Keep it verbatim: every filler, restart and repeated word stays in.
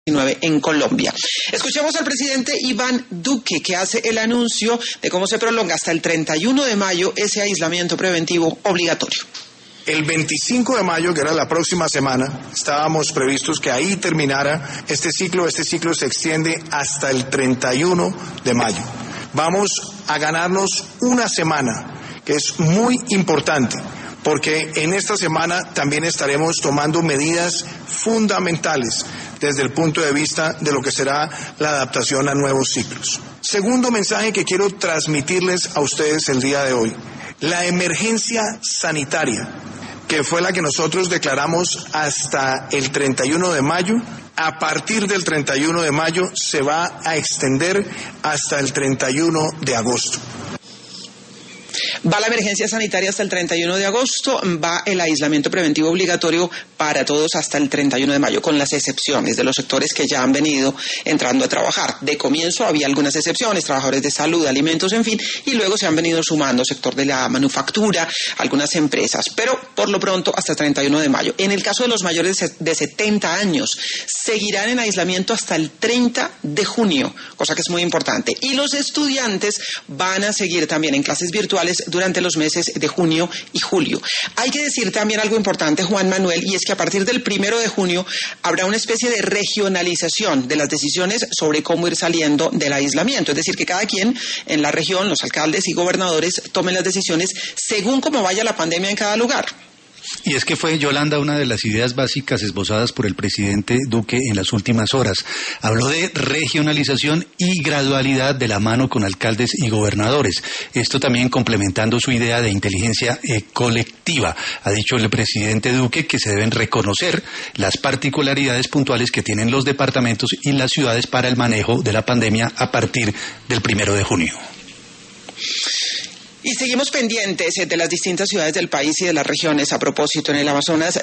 en Colombia. Escuchemos al presidente Iván Duque, que hace el anuncio de cómo se prolonga hasta el treinta y uno de mayo ese aislamiento preventivo obligatorio. El veinticinco de mayo, que era la próxima semana, estábamos previstos que ahí terminara este ciclo. Este ciclo se extiende hasta el treinta y uno de mayo. Vamos a ganarnos una semana, que es muy importante, porque en esta semana también estaremos tomando medidas fundamentales desde el punto de vista de lo que será la adaptación a nuevos ciclos. Segundo mensaje que quiero transmitirles a ustedes el día de hoy: la emergencia sanitaria, que fue la que nosotros declaramos hasta el treinta y uno de mayo, a partir del treinta y uno de mayo se va a extender hasta el treinta y uno de agosto. Va la emergencia sanitaria hasta el treinta y uno de agosto, va el aislamiento preventivo obligatorio para todos hasta el treinta y uno de mayo, con las excepciones de los sectores que ya han venido entrando a trabajar. De comienzo había algunas excepciones, trabajadores de salud, alimentos, en fin, y luego se han venido sumando sector de la manufactura, algunas empresas, pero por lo pronto hasta el treinta y uno de mayo. En el caso de los mayores de setenta años, seguirán en aislamiento hasta el treinta de junio, cosa que es muy importante. Y los estudiantes van a seguir también en clases virtuales durante los meses de junio y julio. Hay que decir también algo importante, Juan Manuel, y es que a partir del primero de junio habrá una especie de regionalización de las decisiones sobre cómo ir saliendo del aislamiento. Es decir, que cada quien en la región, los alcaldes y gobernadores, tomen las decisiones según cómo vaya la pandemia en cada lugar. Y es que fue, Yolanda, una de las ideas básicas esbozadas por el presidente Duque en las últimas horas. Habló de regionalización y gradualidad de la mano con alcaldes y gobernadores. Esto también complementando su idea de inteligencia eh, colectiva. Ha dicho el presidente Duque que se deben reconocer las particularidades puntuales que tienen los departamentos y las ciudades para el manejo de la pandemia a partir del primero de junio. Y seguimos pendientes de las distintas ciudades del país y de las regiones. A propósito, en el Amazonas